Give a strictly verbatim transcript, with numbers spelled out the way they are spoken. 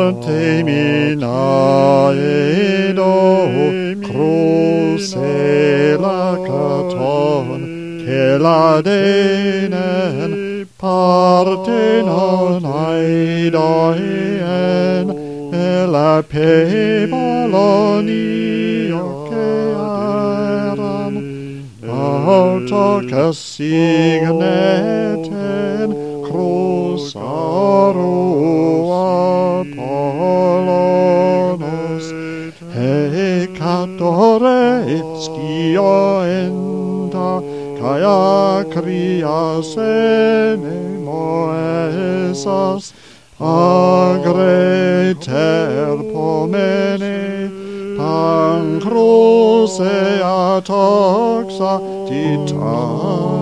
Teminaedo crucelakaton keladenen partenon aidoien ela pebalonio kearan autocas signeten crucarua Apollonos hecatore scio enta kai acrias enemoesas agreter pomene pancrusea toxa titan